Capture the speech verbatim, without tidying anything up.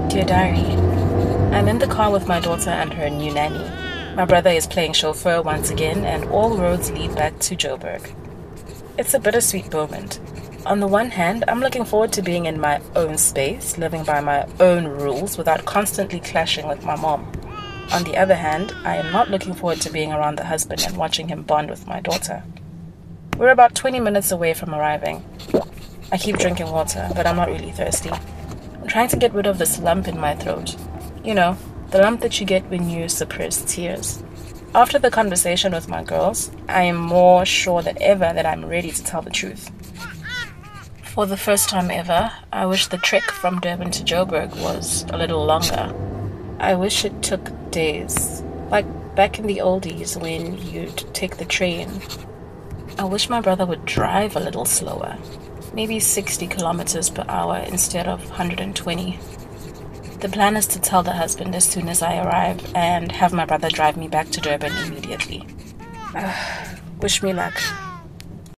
Dear Diary, I'm in the car with my daughter and her new nanny. My brother is playing chauffeur once again, and all roads lead back to Joburg. It's a bittersweet moment. On the one hand, I'm looking forward to being in my own space, living by my own rules without constantly clashing with my mom. On the other hand, I am not looking forward to being around the husband and watching him bond with my daughter. We're about twenty minutes away from arriving. I keep drinking water, but I'm not really thirsty. I'm trying to get rid of this lump in my throat. You know, the lump that you get when you suppress tears. After the conversation with my girls, I am more sure than ever that I'm ready to tell the truth. For the first time ever, I wish the trek from Durban to Joburg was a little longer. I wish it took days, like back in the oldies when you'd take the train. I wish my brother would drive a little slower, maybe sixty kilometers per hour instead of one hundred twenty. The plan is to tell the husband as soon as I arrive and have my brother drive me back to Durban immediately. Uh, wish me luck.